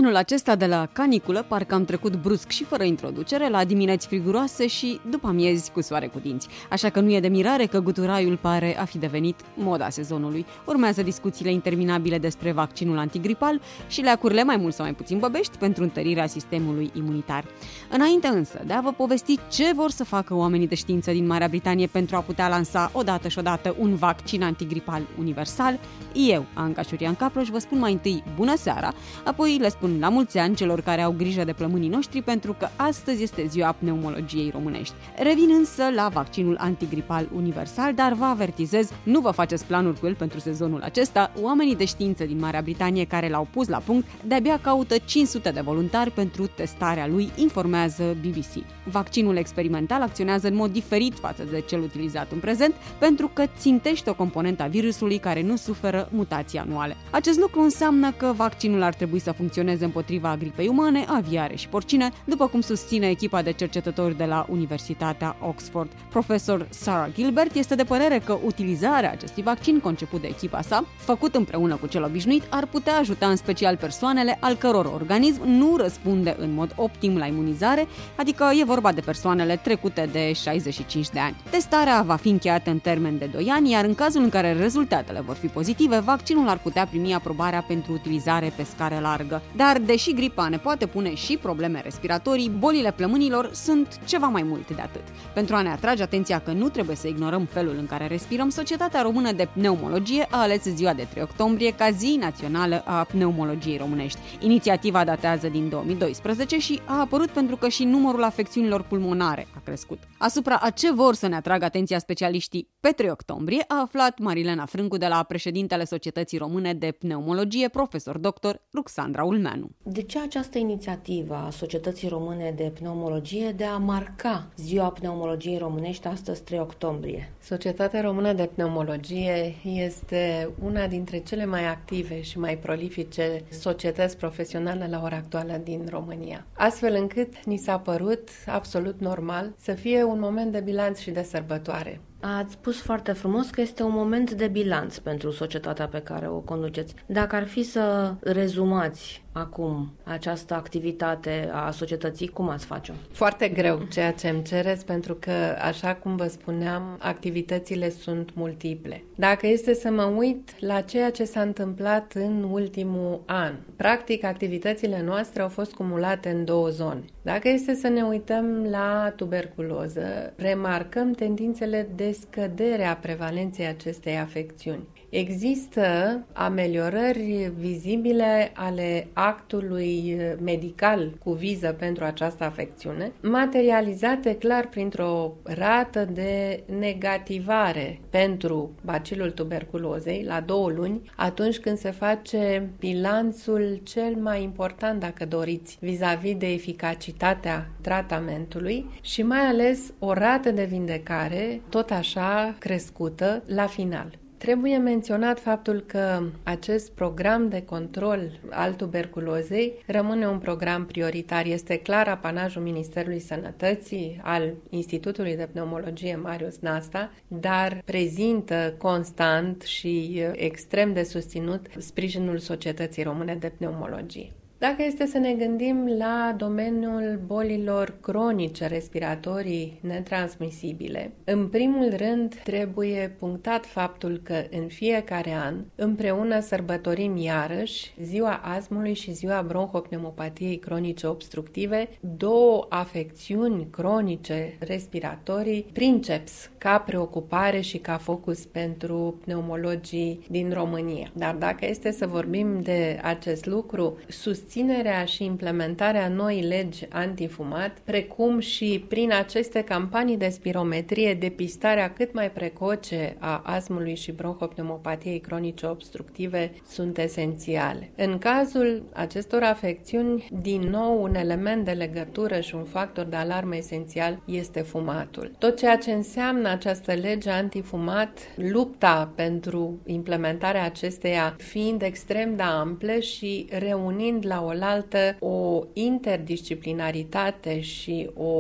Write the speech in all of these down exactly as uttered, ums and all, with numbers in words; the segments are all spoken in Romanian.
Anul acesta de la caniculă parcă am trecut brusc și fără introducere la dimineți friguroase și după amiezi cu soare cu dinți. Așa că nu e de mirare că guturaiul pare a fi devenit moda sezonului. Urmează discuțiile interminabile despre vaccinul antigripal și leacurile mai mult sau mai puțin băbești pentru întărirea sistemului imunitar. Înainte însă de a vă povesti ce vor să facă oamenii de știință din Marea Britanie pentru a putea lansa odată și odată un vaccin antigripal universal, eu, Anca Șurian Caproș, vă spun mai întâi bună seara, apoi le spun la mulți ani celor care au grijă de plămânii noștri pentru că astăzi este ziua pneumologiei românești. Revin însă la vaccinul antigripal universal, dar vă avertizez, nu vă faceți planuri cu el pentru sezonul acesta. Oamenii de știință din Marea Britanie care l-au pus la punct de-abia caută cinci sute de voluntari pentru testarea lui, informează B B C. Vaccinul experimental acționează în mod diferit față de cel utilizat în prezent pentru că țintește o componentă a virusului care nu suferă mutații anuale. Acest lucru înseamnă că vaccinul ar trebui să funcționeze împotriva gripei umane, aviare și porcine, după cum susține echipa de cercetători de la Universitatea Oxford. Profesor Sarah Gilbert este de părere că utilizarea acestui vaccin conceput de echipa sa, făcut împreună cu cel obișnuit, ar putea ajuta în special persoanele al căror organism nu răspunde în mod optim la imunizare, adică e vorba de persoanele trecute de șaizeci și cinci de ani. Testarea va fi încheiată în termen de doi ani, iar în cazul în care rezultatele vor fi pozitive, vaccinul ar putea primi aprobarea pentru utilizare pe scară largă. Dar, deși gripa ne poate pune și probleme respiratorii, bolile plămânilor sunt ceva mai mult de atât. Pentru a ne atrage atenția că nu trebuie să ignorăm felul în care respirăm, Societatea Română de Pneumologie a ales ziua de trei octombrie ca zi națională a pneumologiei românești. Inițiativa datează din două mii doisprezece și a apărut pentru că și numărul afecțiunilor pulmonare a crescut. Asupra a ce vor să ne atragă atenția specialiștii pe trei octombrie a aflat Marilena Frâncu de la președintele Societății Române de Pneumologie, profesor doctor Ruxandra Ulmeanu. De ce această inițiativă a Societății Române de Pneumologie de a marca ziua pneumologiei românești astăzi trei octombrie? Societatea Română de Pneumologie este una dintre cele mai active și mai prolifice societăți profesionale la ora actuală din România. Astfel încât ni s-a părut absolut normal să fie un moment de bilanț și de sărbătoare. Ați spus foarte frumos că este un moment de bilanț pentru societatea pe care o conduceți. Dacă ar fi să rezumați acum această activitate a societății, cum ați face-o? Foarte greu ceea ce îmi cereți, pentru că, așa cum vă spuneam, activitățile sunt multiple. Dacă este să mă uit la ceea ce s-a întâmplat în ultimul an, practic activitățile noastre au fost cumulate în două zone. Dacă este să ne uităm la tuberculoză, remarcăm tendințele de scădere a prevalenței acestei afecțiuni. Există ameliorări vizibile ale actului medical cu viză pentru această afecțiune, materializate clar printr-o rată de negativare pentru bacilul tuberculozei la două luni, atunci când se face bilanțul cel mai important, dacă doriți, vis-a-vis de eficacitatea tratamentului și mai ales o rată de vindecare tot așa crescută la final. Trebuie menționat faptul că acest program de control al tuberculozei rămâne un program prioritar. Este clar apanajul Ministerului Sănătății, al Institutului de Pneumologie Marius Nasta, dar prezintă constant și extrem de susținut sprijinul Societății Române de Pneumologie. Dacă este să ne gândim la domeniul bolilor cronice respiratorii netransmisibile, în primul rând trebuie punctat faptul că în fiecare an împreună sărbătorim iarăși ziua astmului și ziua bronhopneumopatiei cronice obstructive, două afecțiuni cronice respiratorii princeps ca preocupare și ca focus pentru pneumologii din România. Dar dacă este să vorbim de acest lucru, susținem Susținerea și implementarea noii legi antifumat, precum și prin aceste campanii de spirometrie, depistarea cât mai precoce a astmului și bronhopneumopatiei cronice obstructive sunt esențiale. În cazul acestor afecțiuni, din nou, un element de legătură și un factor de alarmă esențial este fumatul. Tot ceea ce înseamnă această lege antifumat, lupta pentru implementarea acesteia fiind extrem de amplă și reunind la la oaltă o interdisciplinaritate și o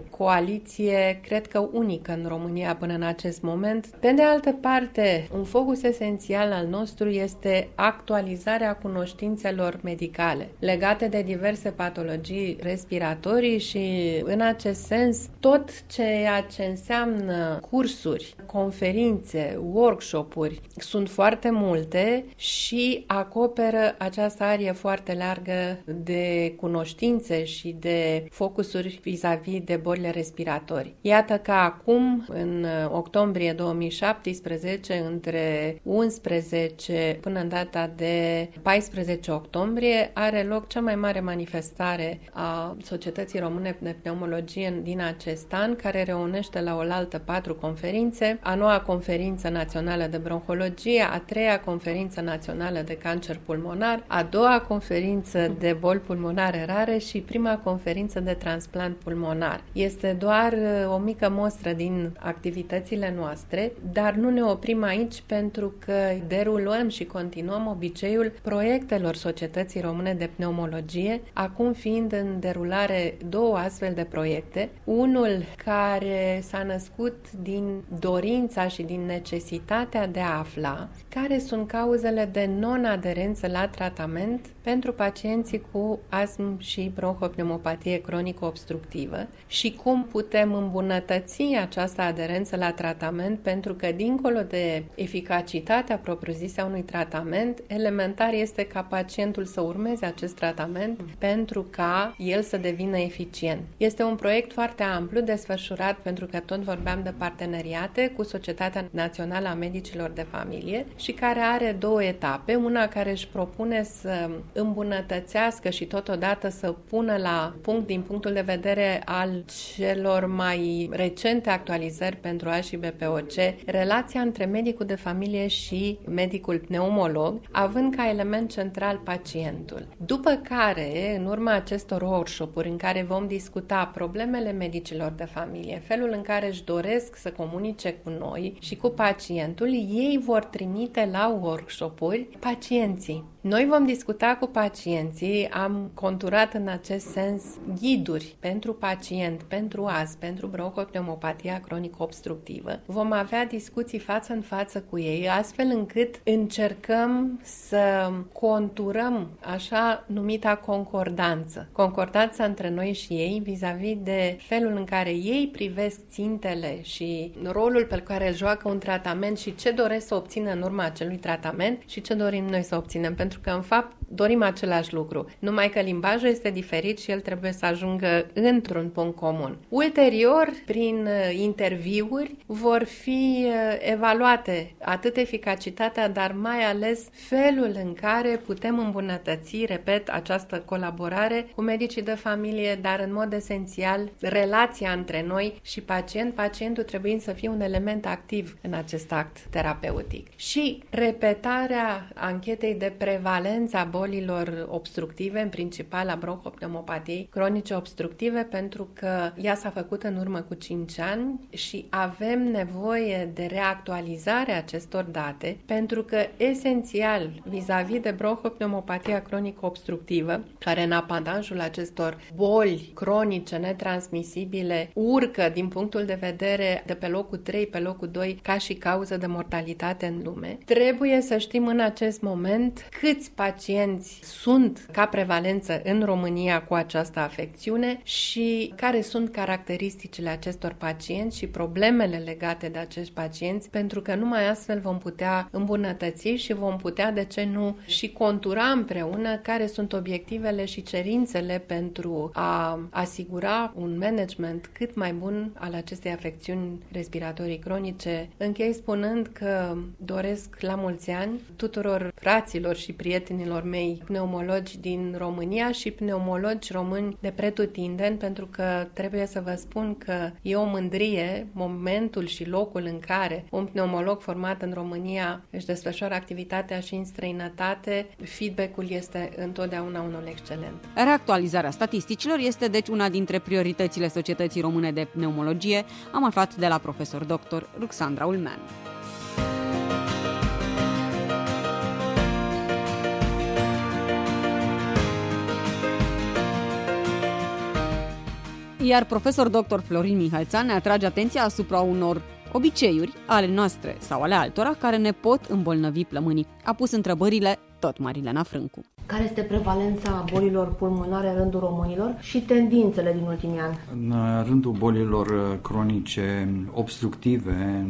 coaliție, cred că unică în România până în acest moment. Pe de altă parte, un focus esențial al nostru este actualizarea cunoștințelor medicale legate de diverse patologii respiratorii și, în acest sens, tot ceea ce înseamnă cursuri, conferințe, workshop-uri, sunt foarte multe și acoperă această arie foarte largă de cunoștințe și de focusuri vis-a-vis de bolile respiratorii. Iată că acum, în octombrie două mii șaptesprezece, între unsprezece până în data de paisprezece octombrie, are loc cea mai mare manifestare a Societății Române de Pneumologie din acest an, care reunește la oaltă patru conferințe: a noua conferință națională de bronhologie, a treia conferință națională de cancer pulmonar, a doua conferință de boli pulmonare rare și prima conferință de transplant pulmonar. Este doar o mică mostră din activitățile noastre, dar nu ne oprim aici pentru că derulăm și continuăm obiceiul proiectelor Societății Române de Pneumologie, acum fiind în derulare două astfel de proiecte. Unul care s-a născut din dorința și din necesitatea de a afla care sunt cauzele de non-aderență la tratament pentru pacienții cu astm și bronhopneumopatie cronică obstructivă și cum putem îmbunătăți această aderență la tratament, pentru că, dincolo de eficacitatea propriu-zisă a unui tratament, elementar este ca pacientul să urmeze acest tratament pentru ca el să devină eficient. Este un proiect foarte amplu desfășurat, pentru că tot vorbeam de parteneriate cu Societatea Națională a Medicilor de Familie și care are două etape, una care își propune să îmbunătățească și totodată să pună la punct, din punctul de vedere al celor mai recente actualizări pentru A și B P O C, relația între medicul de familie și medicul pneumolog, având ca element central pacientul. După care, în urma acestor workshop-uri în care vom discuta problemele medicilor de familie, felul în care își doresc să comunice cu noi și cu pacientul, ei vor trimite la workshop-uri pacienții. Noi vom discuta cu pacienții, am conturat în acest sens ghiduri pentru pacient, pentru astm, pentru bronhopneumopatia cronică obstructivă. Vom avea discuții față în față cu ei, astfel încât încercăm să conturăm așa numita concordanță. Concordanța între noi și ei vis-a-vis de felul în care ei privesc țintele și rolul pe care îl joacă un tratament și ce doresc să obțină în urma acelui tratament și ce dorim noi să obținem, pentru că, în fapt, dorim același lucru, numai că limbajul este diferit și el trebuie să ajungă într-un punct comun. Ulterior, prin interviuri, vor fi evaluate atât eficacitatea, dar mai ales felul în care putem îmbunătăți, repet, această colaborare cu medicii de familie, dar în mod esențial relația între noi și pacient, pacientul trebuind să fie un element activ în acest act terapeutic. Și repetarea anchetei de prevalență a bolilor obstructive, în principal a bronhopneumopatiei cronice obstructive, pentru că ea s-a făcut în urmă cu cinci ani și avem nevoie de reactualizarea acestor date, pentru că esențial vis-a-vis de bronhopneumopatia cronică obstructivă, care în apanajul acestor boli cronice netransmisibile urcă din punctul de vedere de pe locul trei, pe locul doi ca și cauză de mortalitate în lume, trebuie să știm în acest moment câți pacienți sunt ca prevalență în România cu această afecțiune și care sunt caracteristicile acestor pacienți și problemele legate de acești pacienți, pentru că numai astfel vom putea îmbunătăți și vom putea, de ce nu, și contura împreună care sunt obiectivele și cerințele pentru a asigura un management cât mai bun al acestei afecțiuni respiratorii cronice. Închei spunând că doresc la mulți ani tuturor fraților și prietenilor mei pneumologi din România și pneumologi români de pretutindeni, pentru că trebuie să vă spun că e o mândrie momentul și locul în care un pneumolog format în România își desfășoară activitatea și în străinătate. Feedback-ul este întotdeauna unul excelent. Reactualizarea statisticilor este deci una dintre prioritățile Societății Române de Pneumologie, am aflat de la profesor doctor Ruxandra Ulmean. Iar profesor doctor Florin Mihalțan ne atrage atenția asupra unor obiceiuri ale noastre sau ale altora care ne pot îmbolnăvi plămânii. A pus întrebările tot Marilena Frâncu. Care este prevalența bolilor pulmonare în rândul românilor și tendințele din ultimii ani? În rândul bolilor cronice obstructive,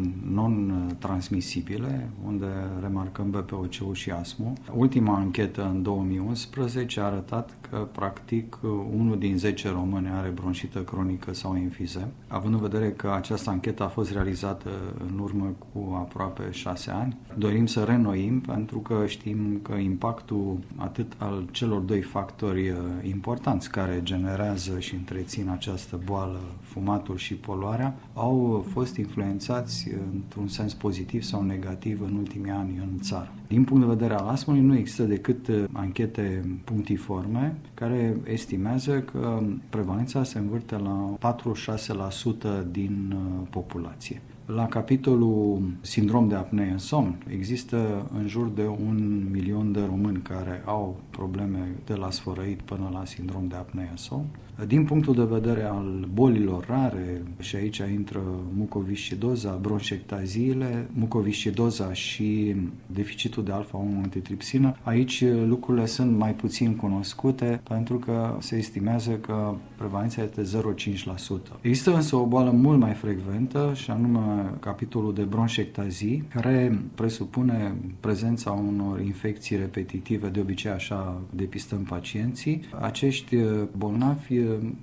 non-transmisibile, unde remarcăm B P O C-ul și astmul, ultima anchetă în două mii unsprezece a arătat că practic unul din zece români are bronșită cronică sau emfizem. Având în vedere că această anchetă a fost realizată în urmă cu aproape șase ani, dorim să reînnoim pentru că știm că impactul atât al celor doi factori importanți care generează și întrețin această boală, fumatul și poluarea, au fost influențați într-un sens pozitiv sau negativ în ultimii ani în țară. Din punct de vedere al astmului, nu există decât anchete punctiforme care estimează că prevalența se învârte la patru șase la sută din populație. La capitolul sindrom de apnee-somn există în jur de un milion de români care au probleme de la sfărăit până la sindrom de apnee-somn. Din punctul de vedere al bolilor rare, și aici intră mucoviscidoza, bronșectaziile, mucoviscidoza și deficitul de alfa unu antitripsină, aici lucrurile sunt mai puțin cunoscute pentru că se estimează că prevalența este zero virgulă cinci la sută. Există însă o boală mult mai frecventă și anume capitolul de bronșectazii, care presupune prezența unor infecții repetitive, de obicei așa depistăm pacienții. Acești bolnavi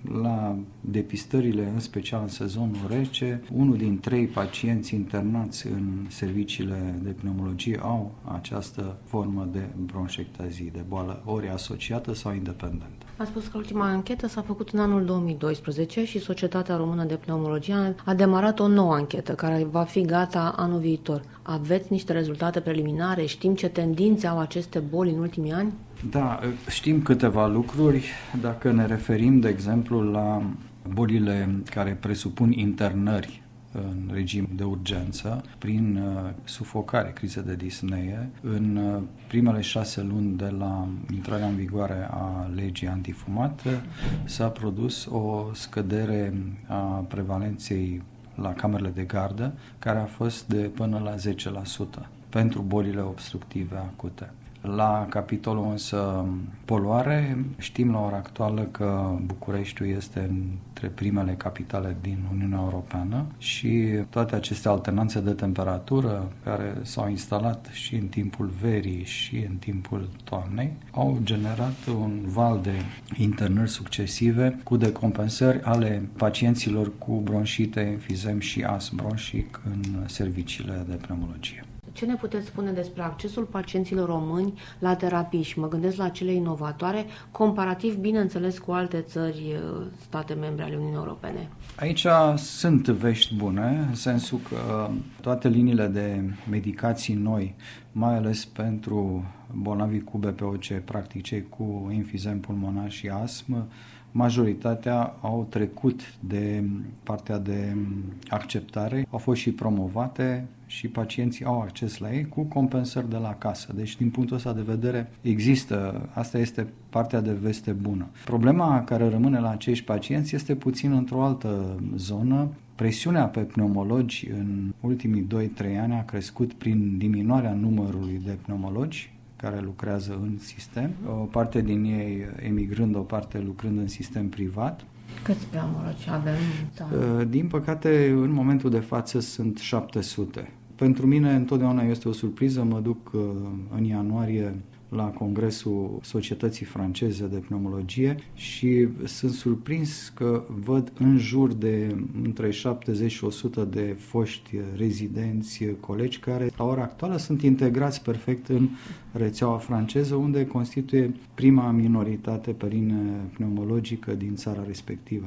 la depistările, în special în sezonul rece, unul din trei pacienți internați în serviciile de pneumologie au această formă de bronșectazie, de boală ori asociată sau independentă. A spus că ultima anchetă s-a făcut în anul două mii doisprezece și Societatea Română de Pneumologie a demarat o nouă anchetă care va fi gata anul viitor. Aveți niște rezultate preliminare? Știm ce tendințe au aceste boli în ultimii ani? Da, știm câteva lucruri. Dacă ne referim, de exemplu, la bolile care presupun internări în regim de urgență, prin uh, sufocare, crize de dispnee, în uh, primele șase luni de la intrarea în vigoare a legii antifumat s-a produs o scădere a prevalenței la camerele de gardă, care a fost de până la zece la sută pentru bolile obstructive acute. La capitolul însă poluare, știm la ora actuală că Bucureștiul este între primele capitale din Uniunea Europeană și toate aceste alternanțe de temperatură care s-au instalat și în timpul verii și în timpul toamnei au generat un val de internări succesive cu decompensări ale pacienților cu bronșite, enfizem și astm bronșic în serviciile de pneumologie. Ce ne puteți spune despre accesul pacienților români la terapii și mă gândesc la cele inovatoare, comparativ, bineînțeles, cu alte țări, state membre ale Uniunii Europene? Aici sunt vești bune, în sensul că toate liniile de medicații noi, mai ales pentru bolnavii cu B P O C, practic cei cu enfizem pulmonar și astm, majoritatea au trecut de partea de acceptare, au fost și promovate și pacienții au acces la ei cu compensări de la casă. Deci, din punctul ăsta de vedere, există, asta este partea de veste bună. Problema care rămâne la acești pacienți este puțin într-o altă zonă. Presiunea pe pneumologi în ultimii doi trei ani a crescut prin diminuarea numărului de pneumologi care lucrează în sistem, o parte din ei emigrând, o parte lucrând în sistem privat. Câți pneumologi avem în țară? Din păcate, în momentul de față sunt șapte sute. Pentru mine întotdeauna este o surpriză, mă duc în ianuarie la Congresul Societății Franceze de Pneumologie și sunt surprins că văd în jur de între șaptezeci și o sută de foști rezidenți, colegi care la ora actuală sunt integrați perfect în rețeaua franceză, unde constituie prima minoritate pe linie pneumologică din țara respectivă.